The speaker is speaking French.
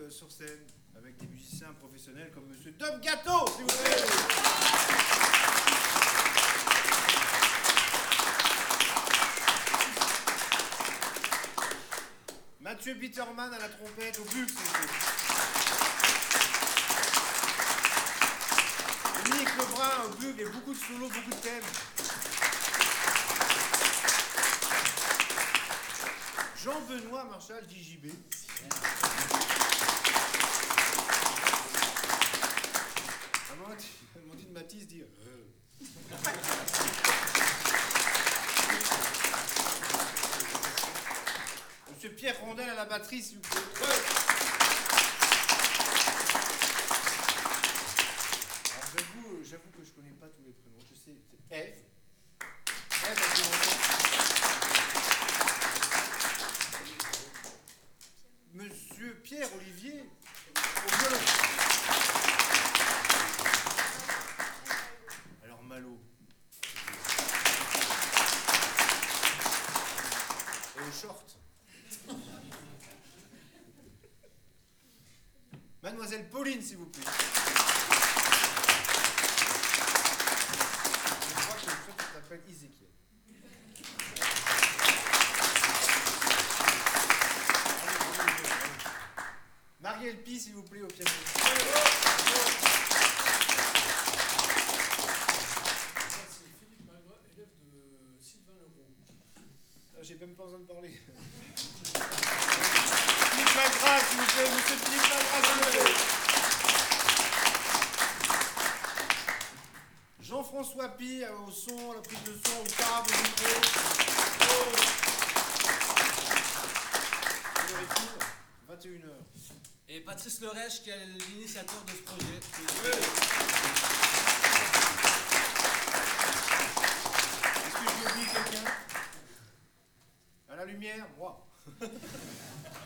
sur scène avec des musiciens professionnels comme Monsieur Dom Gâteau, s'il vous plaît. Mathieu Bitterman à la trompette, au bugle, s'il vous plaît. Dominique Lebrun au bugle et beaucoup de solos, beaucoup de thèmes. Jean-Benoît Marchal, JJB. Amandine Matisse dit Monsieur Pierre Rondel à la batterie, s'il vous plaît. Alors j'avoue que je connais pas tous les prénoms. Je sais, c'est Ève. Ève à qui Monsieur Pierre Olivier au violon. Alors Malo. Et au short. Mademoiselle Pauline, s'il vous plaît. Je crois que le truc s'appelle Ezekiel. Marielle Pi, s'il vous plaît, au piano. C'est Philippe Magras, élève de Sylvain Leroux. J'ai même pas besoin de parler. Philippe Magras, s'il vous plaît, monsieur Philippe Magras, s'il vous plaît. Jean-François Pi au son, à la prise de son, au table, au micro. 21h. Et Patrice Lerèche qui est l'initiateur de ce projet. Est-ce que j'ai oublié quelqu'un? À la lumière, moi.